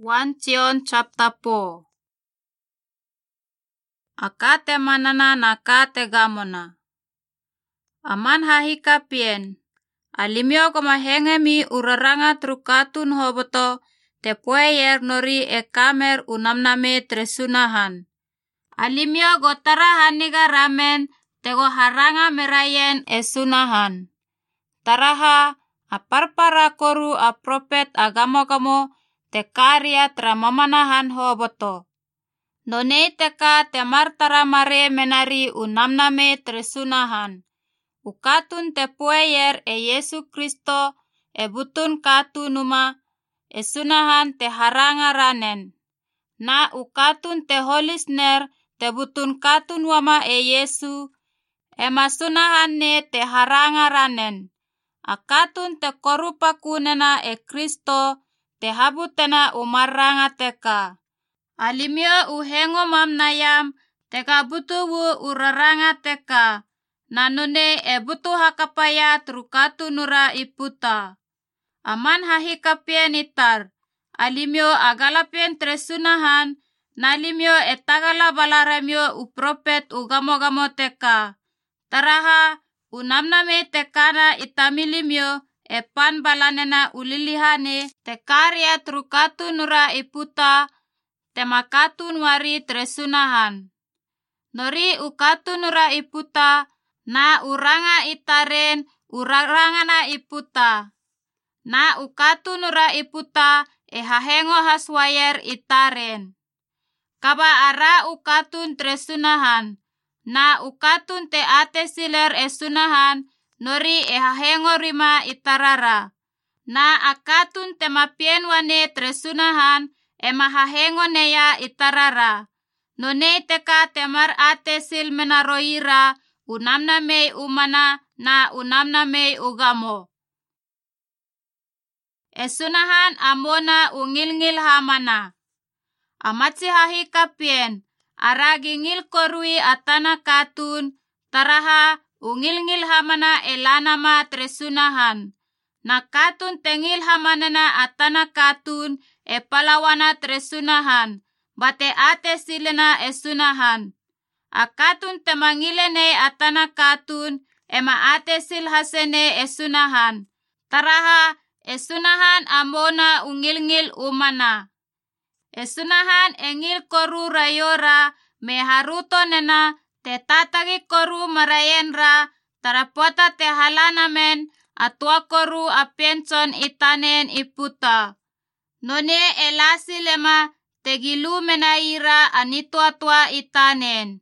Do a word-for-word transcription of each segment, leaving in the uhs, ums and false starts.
First John chapter four. Akate manana nakate gamona. Aman hahika pien. Alimio koma hengemi uraranga trukatun hoboto te pueyer nori e kamer unamname tresunahan. Alimio gotara haniga ramen tego haranga merayen esunahan. Taraha aparpara koru a prophet agamo-gamo te karya tramamanahan hoboto. Nonei teka te martara mare menari unamname tresunahan. Ukatun te pueyer e Yesu Kristo e butun katunuma e sunahan te haranga ranen. Na ukatun te holisner te butun katun wama e Yesu e masunahan ne te haranga ranen. Akatun te korupa kunena e Kristo te habutena umaranga teka. Alimio uhengo mamnayam teka butuwu uraranga teka. Nanone e butu hakapaya trukatu nura iputa. Aman hahikapien itar. Alimio agalapien tresunahan. Nalimio etagala balaramio upropet ugamo-gamo teka. Taraha unamname tekana itamilimio e pan balanena ulilihane te karya trukatu nura iputa te makatun wari tresunahan. Nori ukatu nura iputa na uranga itaren urarangana iputa. Na ukatu nura iputa e hahengo haswayer itaren. Kaba ara ukatun tresunahan. Na ukatun te ate siler esunahan nori e hahengo rima itarara. Na akatun te mapien wane tresunahan e mahahengo neya itarara. Nonei teka temar ate sil menaroira unamnamei umana na unamnamei ugamo. Esunahan amona ungilngil hamana. Amatsi hahikapien. Aragi ngil korui atana katun. Taraha ungilngil hamana elanama tresunahan. Na katun tengil hamanana atana katun e palawana tresunahan. Bate ate silena esunahan. Akatun temangilene atana katun ema ate sil hasene esunahan. Taraha esunahan amona ungilngil umana. Esunahan engil koru rayora me haruto nena te tatagi koru marayenra tarapota te halanamen atua koru apenson itanen iputa. None elasi lema te gilu menaira anitua-tua itanen.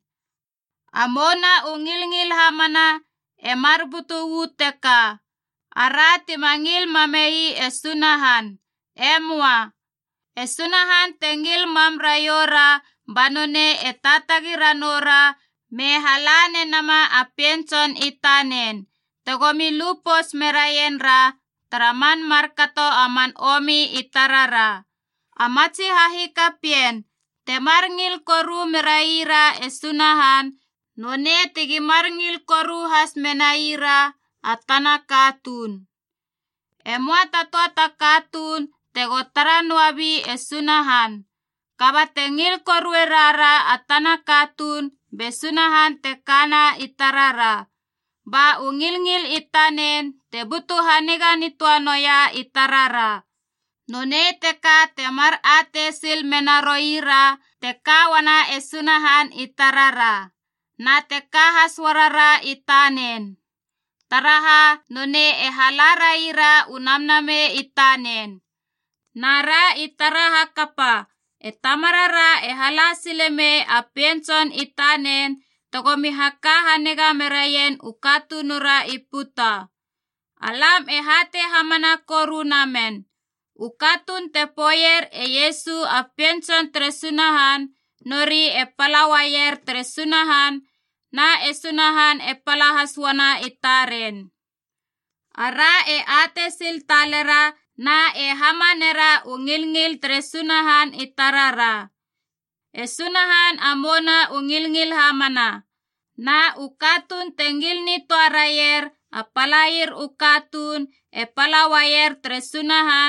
Amona ungilngil hamana e marbutu wuteka. Ara timangil mamei esunahan. Emwa. Esunahan tengil mamrayora banone etatagi ranora me halane nama apenson itanen. Tegomi lupos merayenra taraman markato aman omi itarara. Amatsi hahikapien temarngil koru meraira esunahan none tigi marngil koru has menaira atana katun. Emwa tatua takatun tegotaran wabi esunahan. Kaba tengil koru erara atana katun besunahan tekana itarara. Ba ungilngil itanen tebutu haniga nituanoya itarara. None teka temar ate sil menaroira teka wana esunahan itarara. Na teka haswarara itanen. Taraha none ehalara ira unamname itanen. Nara itaraha kapa etamarara ehalasileme apenson itanen togomi haka hanega merayen ukatu nura iputa. Alam ehate hamana koru namen. Ukatun tepoyer e Yesu apenson tresunahan nori e palawayer tresunahan na esunahan e palahaswana itaren. Ara e ate sil talera na e hamanera ungilngil tresunahan itarara. Esunahan amona ungilngil hamana. Na ukatun tenggil ni tuarayer apalayir ukatun e palawayer tresunahan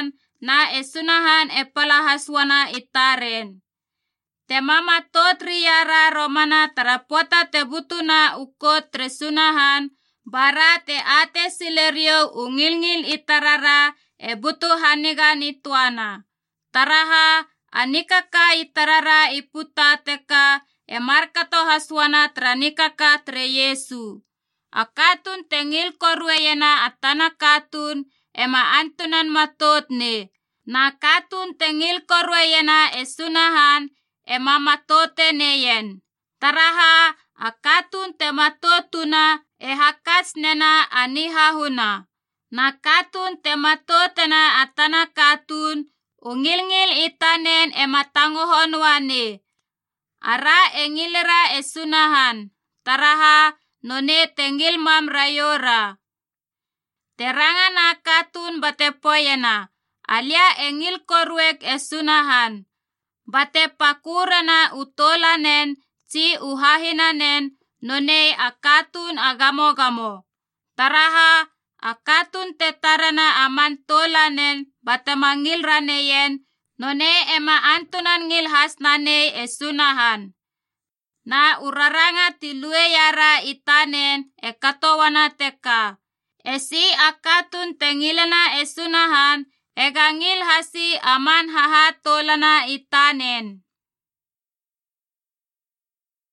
na esunahan epalahaswana itaren. Te mama tot riyara romana tarapota te butuna ukot tresunahan bara te ate silerio ungilngil itarara e butu haniga nituana. Taraha anikaka itarara iputa teka e markato haswana tranikaka tre Yesu. Akatun tengil korweyena atana katun ema antunan matot ne. Na katun tengil korweyena esunahan ema matote neyen. Taraha akatun tematotuna e hakas nena anihahuna. Na katun tematotena atana katun ungilngil itanen ema tangohon wane. Ara engilera esunahan. Taraha none tengil mam rayora. Terangan akatun batepoyena. Alia engil korwek esunahan. Bate pakurana utolanen ci uhahinanen none akatun agamo-gamo. Taraha akatun tetarana aman tolanen bate mangil raneyen none ema antunan ngil hasnane esunahan. Na uraranga tilue yara itanen e katowana teka. Esi akatun tengilena esunahan ega ngil hasi aman haha tolana itanen.